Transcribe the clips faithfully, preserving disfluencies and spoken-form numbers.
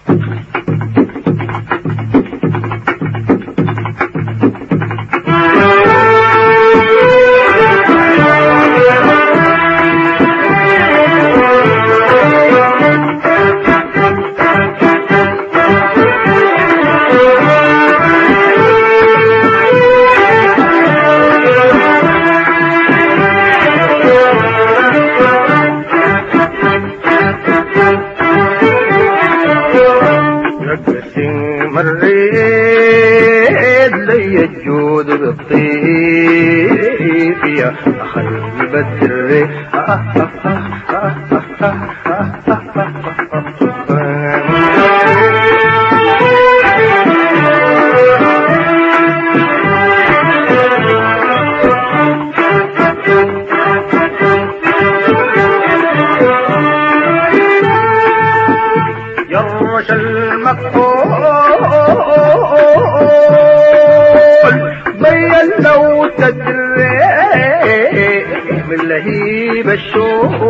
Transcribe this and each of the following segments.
مريت لي الجود بالطيف يا خلي بدر يرش المقبول بين لو تدري من لهيب الشوق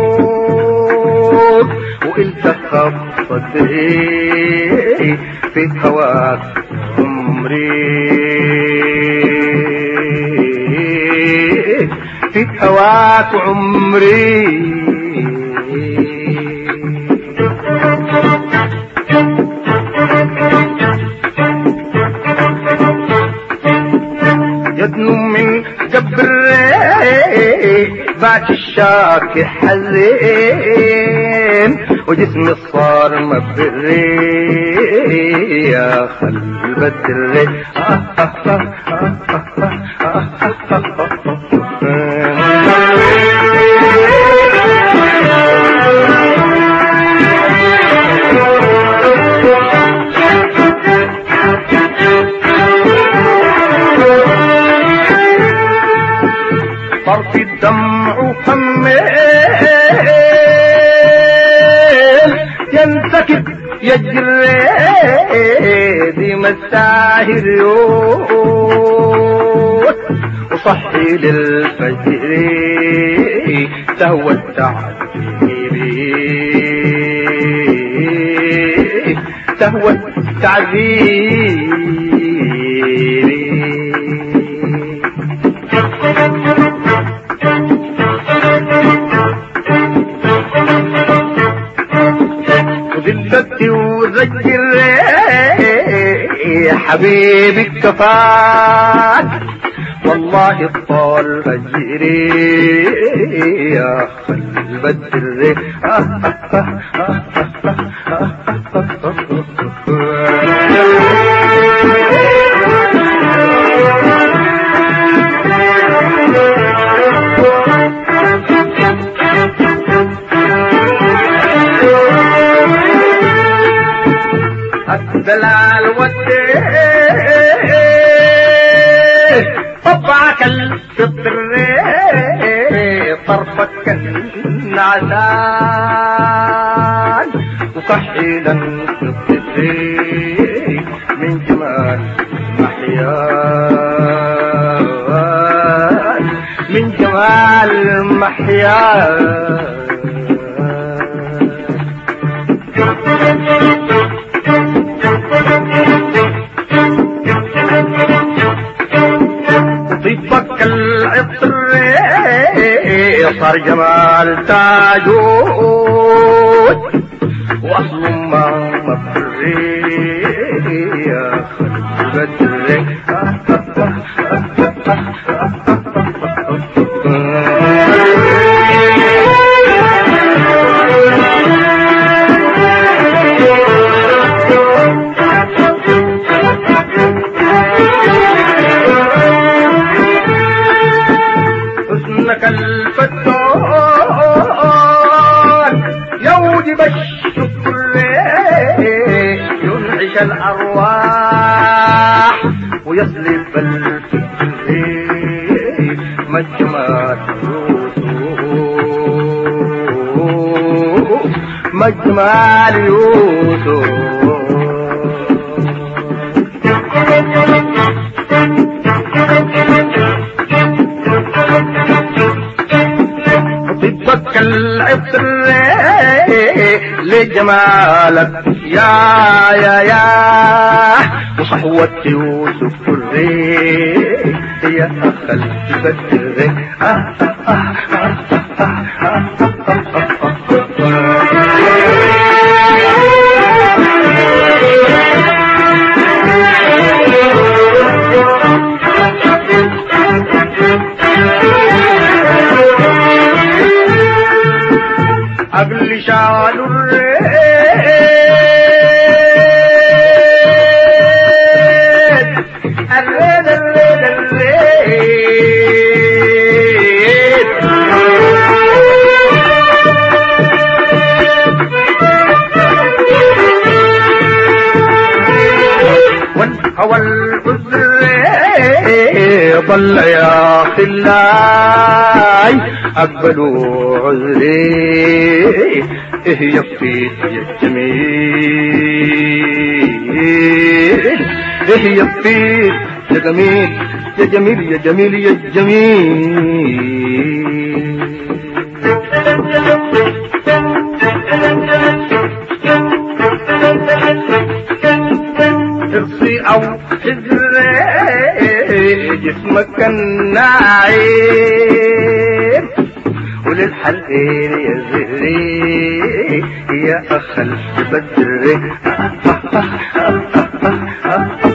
وانت خف صدري في هواك عمري في هواك عمري يدنو من جبري بعد الشاك حزين وجسمي صار مبري يا خل بدري طرف الدمع حميل ينسكب يجري دي مساهر يوت وصحي للفجر تهوى التعذيب تهوى التعذيب وذلتي وذكري حبيبي كفاك والله الطال أجري يا خل بدري الدلال والدين طبعك الفطر طرفك النعسان وكحيلا الفطر من جمال محيان من جمال محيان طيبك العطر صار جمال تاجود واصل ما مفري يا خل بدري حسنك الفتان يوجب الشكر ينعش الأرواح ويصلب الفكر مجمع يوسف مجمع يوسف طبك العطر لجمال جمالك يا يا يا وصحوة يوسف الريح يا أخ البدر آه آه آه آه آه أقل شعل الريت الريت الريت الريت والهوى العذر ضل يا خلاي أقبلوا عذري إيه يفيد يا جميل إيه يفيد يا جميل يا جميل يا جميل يا جميل ارصي أو حزري جسمك النعيم وللحلقين يا زهري يا أخ البدر